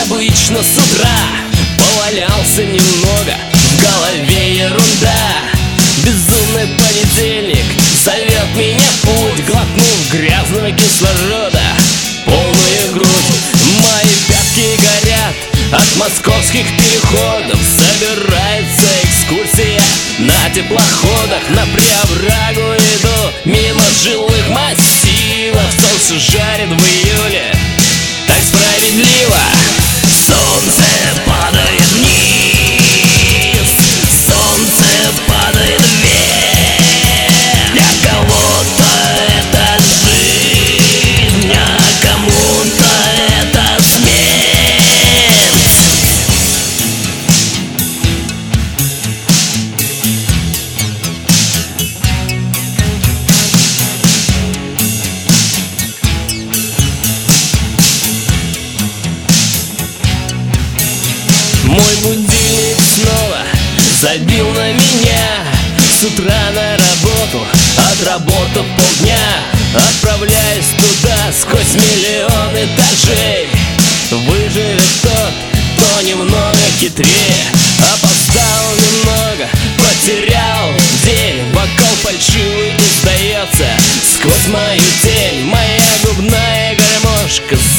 обычно с утра повалялся немного, в голове ерунда. Безумный понедельник зовет меня в путь, глотнув грязного кислорода полную грудь. Мои пятки горят от московских переходов. Собирается экскурсия на теплоходах. На Преображу иду мимо жилых массивов. Солнце жарит в июле так справедливо. Солнце падает вниз, солнце падает вверх. Для кого-то это жизнь, а кому-то это смерть. Мой будильник снова забил на меня. С утра на работу, отработав полдня, отправляюсь туда сквозь миллион этажей. Выживет тот, кто немного хитрее. Опоздал немного, потерял день. Вокал фальшивый издается сквозь мою тень. Моя губная гармошка